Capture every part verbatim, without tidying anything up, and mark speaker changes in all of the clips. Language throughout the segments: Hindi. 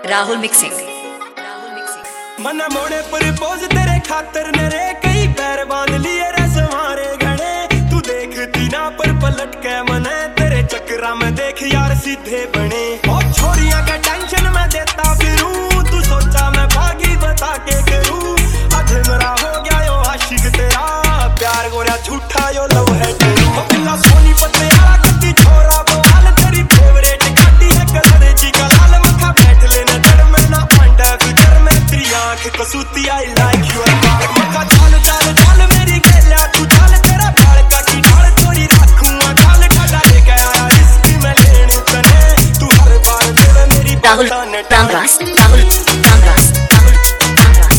Speaker 1: राहुल मिक्सिंग।
Speaker 2: मना मोड़े प्रपोज तेरे खातर नरे कई पैर बांध लिए रे सवारे घड़े। तू देखती ना पर पलट के मने तेरे चक्करा में देख यार सीधे बने। और छोरियां का टेंशन में देता फिरूं, तू सोचा मैं भागी बता के करूं। आज मेरा हो गया यो आशिक तेरा प्यार गोरा झूठा यो लव है तेरू। पिल्ला सोनी पत्ते आला कत्ती छोरा बोल तेरी फेवरेट गाड़ी है कलर जी का लाल मखा बैठ लेना जड़ में ना पांडा गुजर में तेरी आंख कसूती आई लाइक यू मखा। चाल चाल चाल मेरी गेला तू चाल तेरा बाल का की डाल चोरी रखूंगा चाल ठाडा लेके आया रिस्क में लेने तने। तू हर बार तेरे मेरी
Speaker 1: राहुल रामरास राहुल रामरास राहुल रामरास।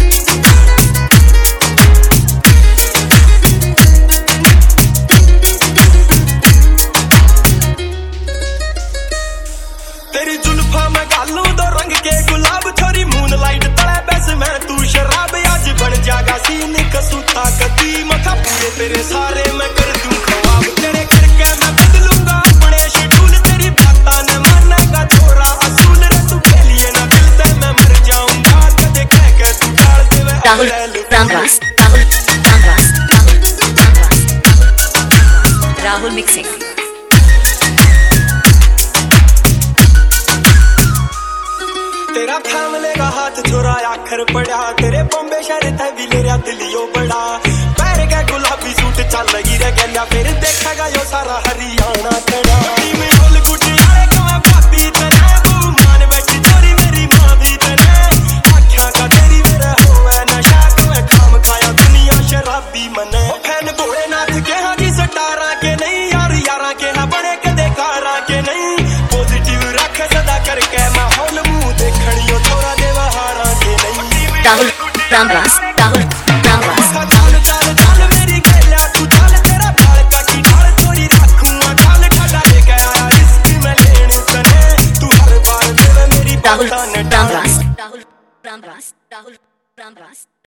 Speaker 2: तेरी जुल्फा में गालू दो रंग के गुलाब छोरी मून लाइट तले बस मैं तू शराब आज बन जागा सीन कसूता कदी मखा पूरे तेरे सारे मैं कर दूं ख्वाब। तेरे करके मैं बदलूंगा अपने शेड्यूल तेरी बाता ने मानेगा छोरा असूल रे तू के लिए ना दिल ते मैं मर जाऊंगा कदे कह के तू डाल दे वे
Speaker 1: राहुल रामरास राहुल रामरास राहुल रामरास। राहुल मिक्सिंग।
Speaker 2: तेरा थाम लेगा हाथ छोरा आखर पड़ा तेरे बॉम्बे शहर था भी ले रहा दिलियो बड़ा। पैर का गुलाबी सूट चल लगी रे गया फिर देखेगा यो सारा हरियाणा खड़ा। में होल गुटी आए को मैं भाभी तने बू मान बैठी छोरी मेरी मां भी तने। आँखों का तेरी मेरे होवे नशा को मैं खाम खाया दुनिया शराबी मने। फैन भोलेनाथ के हाँ जी सटारा के नहीं यार यारा के हाँ बड़े कदे कारा के नहीं। पॉजिटिव रख सदा करके माहौल मुंह देखनियो छोरा देवा हारा के नहीं।
Speaker 1: राहुल रामरास राहुल रामरास।
Speaker 2: चाल चाल चाल मेरी गेला तू चाल तेरा बाल का की डाल चोरी रखूंगा चाल ठाडा लेके आया रिस्क में लेने तने। तू हर बार तेरे मेरी
Speaker 1: राहुल रामरास राहुल रामरास राहुल रामरास।